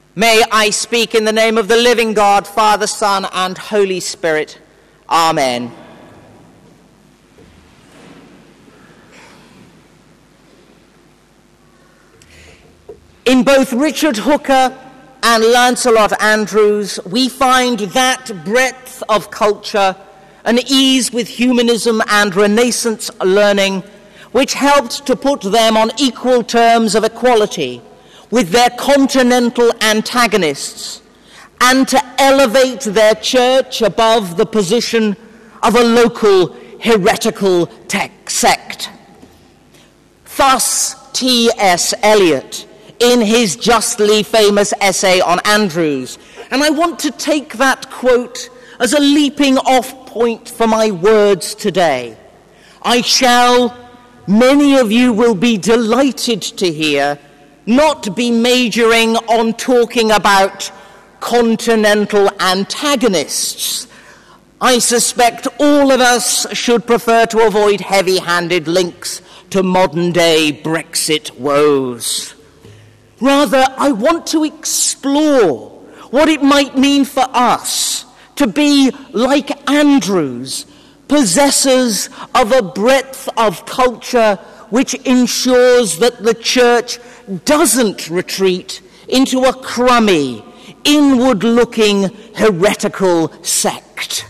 May I speak in the name of the living God, Father, Son, and Holy Spirit. Amen. In both Richard Hooker and Lancelot Andrewes, we find that breadth of culture, an ease with humanism and Renaissance learning, which helped to put them on equal terms of equality with their continental antagonists, and to elevate their church above the position of a local heretical sect. Thus, T.S. Eliot, in his justly famous essay on Andrewes, and I want to take that quote as a leaping off point for my words today. Many of you will be delighted to hear, not be majoring on talking about continental antagonists. I suspect all of us should prefer to avoid heavy-handed links to modern-day Brexit woes. Rather, I want to explore what it might mean for us to be, like Andrewes, possessors of a breadth of culture which ensures that the church doesn't retreat into a crummy, inward-looking, heretical sect.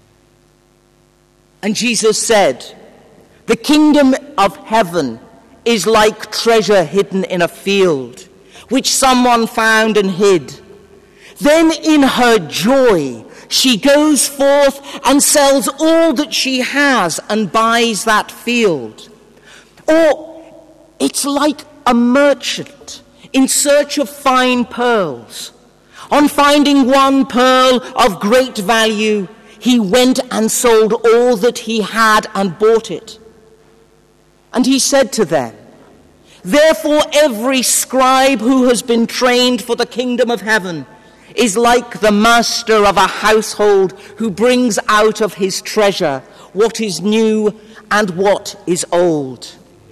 And Jesus said, "The kingdom of heaven is like treasure hidden in a field, which someone found and hid. Then in her joy, she goes forth and sells all that she has and buys that field." Or it's like a merchant in search of fine pearls. On finding one pearl of great value, he went and sold all that he had and bought it. And he said to them, "Therefore every scribe who has been trained for the kingdom of heaven is like the master of a household who brings out of his treasure what is new and what is old."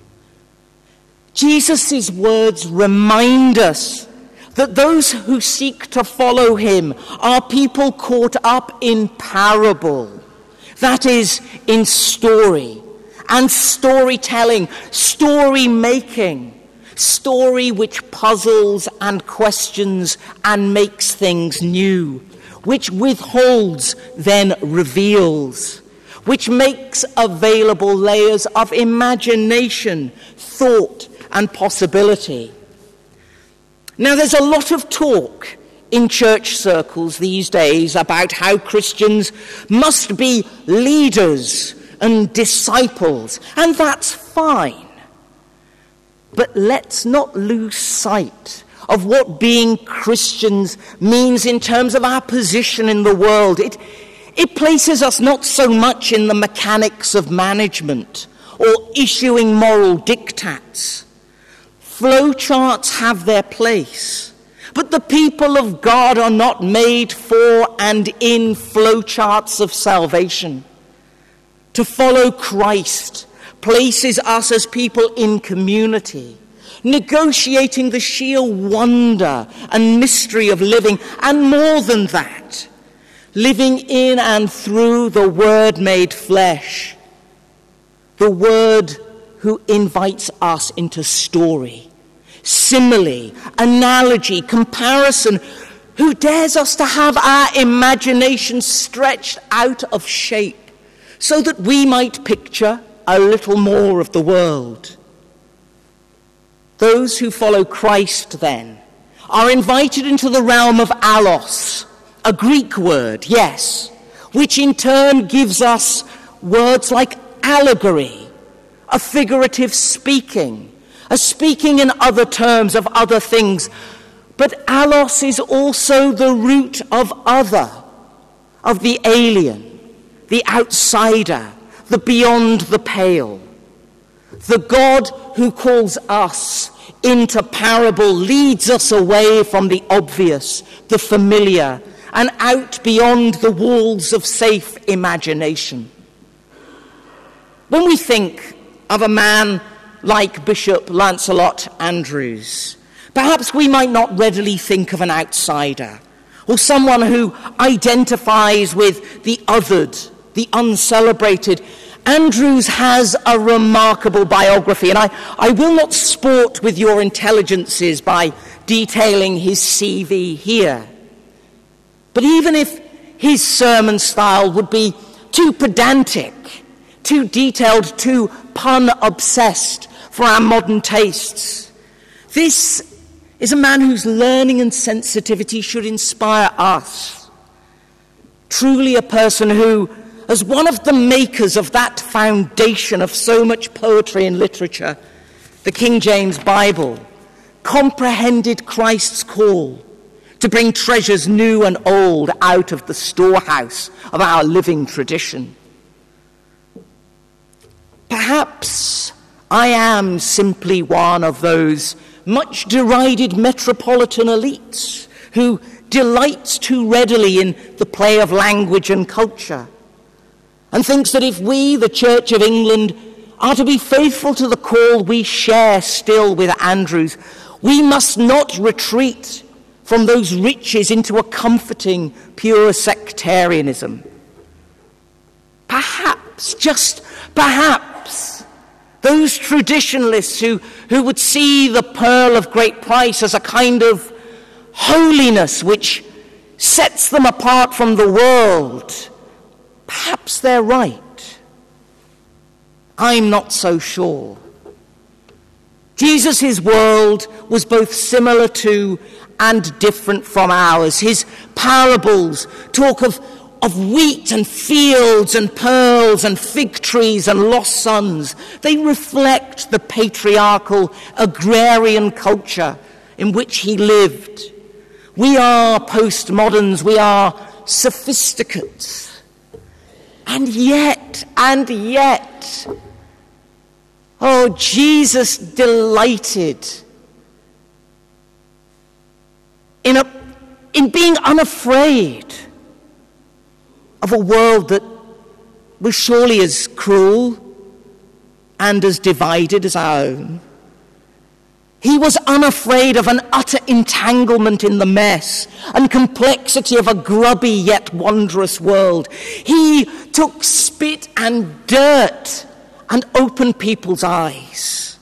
Jesus' words remind us that those who seek to follow him are people caught up in parable, that is, in story and storytelling, story-making, story which puzzles and questions and makes things new, which withholds then reveals, which makes available layers of imagination, thought, and possibility. Now, there's a lot of talk in church circles these days about how Christians must be leaders and disciples, and that's fine. But let's not lose sight of what being Christians means in terms of our position in the world. It places us not so much in the mechanics of management or issuing moral diktats. Flowcharts have their place, but the people of God are not made for and in flowcharts of salvation. To follow Christ places us as people in community, negotiating the sheer wonder and mystery of living, and more than that, living in and through the Word made flesh, the Word who invites us into story, simile, analogy, comparison, who dares us to have our imagination stretched out of shape so that we might picture a little more of the world. Those who follow Christ, then, are invited into the realm of allos, a Greek word, yes, which in turn gives us words like allegory, a figurative speaking, a speaking in other terms of other things. But allos is also the root of other, of the alien, the outsider, the beyond the pale. The God who calls us into parable leads us away from the obvious, the familiar, and out beyond the walls of safe imagination. When we think of a man like Bishop Lancelot Andrewes, Perhaps we might not readily think of an outsider or someone who identifies with the othered, the uncelebrated. Andrewes has a remarkable biography, and I will not sport with your intelligences by detailing his CV here. But even if his sermon style would be too pedantic, too detailed, too pun-obsessed for our modern tastes, this is a man whose learning and sensitivity should inspire us. Truly a person who, as one of the makers of that foundation of so much poetry and literature, the King James Bible, comprehended Christ's call to bring treasures new and old out of the storehouse of our living tradition. Perhaps I am simply one of those much derided metropolitan elites who delights too readily in the play of language and culture, and thinks that if we, the Church of England, are to be faithful to the call we share still with Andrewes, we must not retreat from those riches into a comforting, pure sectarianism. Perhaps, just perhaps, those traditionalists who would see the pearl of great price as a kind of holiness which sets them apart from the world, perhaps they're right. I'm not so sure. Jesus' world was both similar to and different from ours. His parables talk of wheat and fields and pearls and fig trees and lost sons. They reflect the patriarchal agrarian culture in which he lived. We are postmoderns, we are sophisticates. And yet, oh, Jesus delighted in being unafraid of a world that was surely as cruel and as divided as our own. He was unafraid of an utter entanglement in the mess and complexity of a grubby yet wondrous world. He took spit and dirt and opened people's eyes.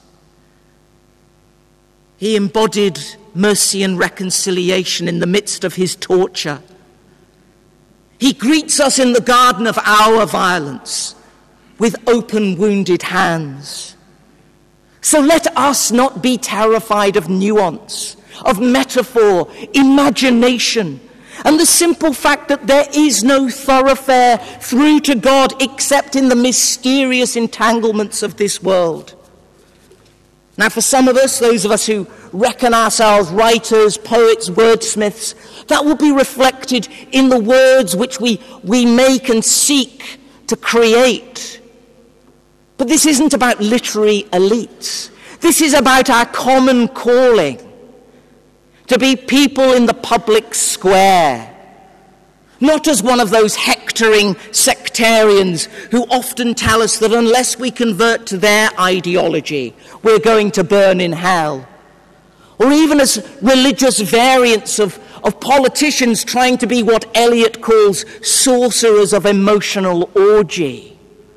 He embodied mercy and reconciliation in the midst of his torture. He greets us in the garden of our violence with open, wounded hands. So let us not be terrified of nuance, of metaphor, imagination, and the simple fact that there is no thoroughfare through to God except in the mysterious entanglements of this world. Now, for some of us, those of us who reckon ourselves writers, poets, wordsmiths, that will be reflected in the words which we make and seek to create. But this isn't about literary elites. This is about our common calling to be people in the public square, not as one of those hectoring sectarians who often tell us that unless we convert to their ideology, we're going to burn in hell. Or even as religious variants of politicians trying to be what Eliot calls sorcerers of emotional orgy.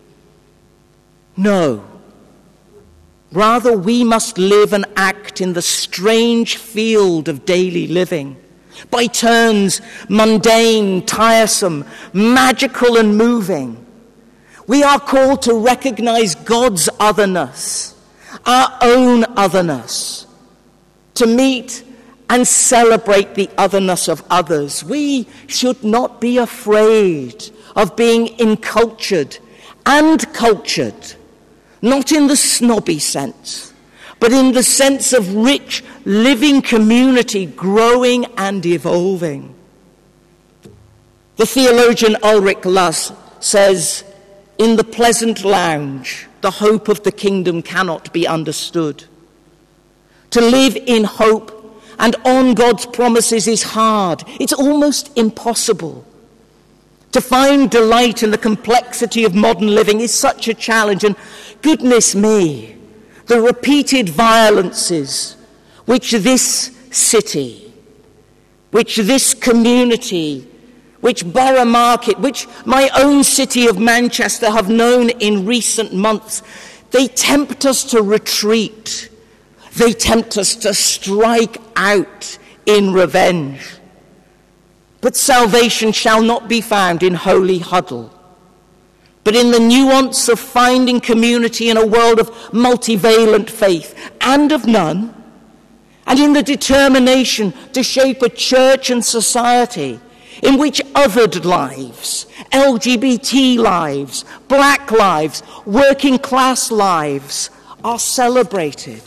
No. Rather, we must live and act in the strange field of daily living, by turns mundane, tiresome, magical and moving. We are called to recognize God's otherness, our own otherness, to meet and celebrate the otherness of others. We should not be afraid of being incultured and cultured, not in the snobby sense, but in the sense of rich, living community growing and evolving. The theologian Ulrich Luss says, "In the pleasant lounge, the hope of the kingdom cannot be understood. To live in hope and on God's promises is hard. It's almost impossible. To find delight in the complexity of modern living is such a challenge, and goodness me, the repeated violences which this city, which this community, which Borough Market, which my own city of Manchester have known in recent months, they tempt us to retreat. They tempt us to strike out in revenge. But salvation shall not be found in holy huddle, but in the nuance of finding community in a world of multivalent faith and of none, and in the determination to shape a church and society in which othered lives, LGBT lives, black lives, working class lives are celebrated.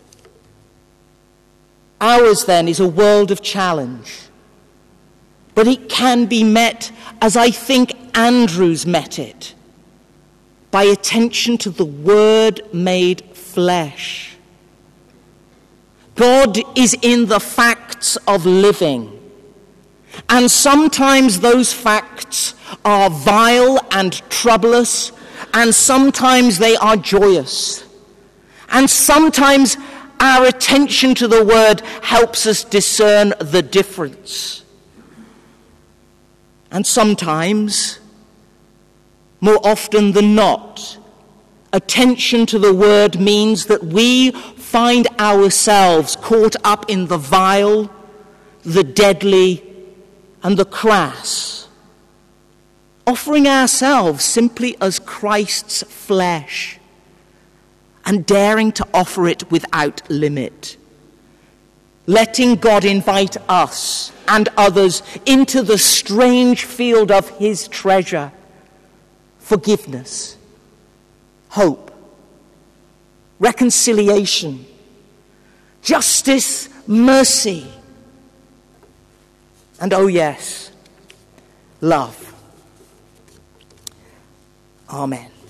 Ours, then, is a world of challenge, but it can be met as I think Andrews met it, by attention to the Word made flesh. God is in the facts of living, and sometimes those facts are vile and troublous, and sometimes they are joyous, and sometimes our attention to the Word helps us discern the difference. And sometimes, more often than not, attention to the Word means that we find ourselves caught up in the vile, the deadly, and the crass, offering ourselves simply as Christ's flesh, and daring to offer it without limit, letting God invite us and others into the strange field of his treasure: forgiveness, hope, reconciliation, justice, mercy, and, oh yes, love. Amen.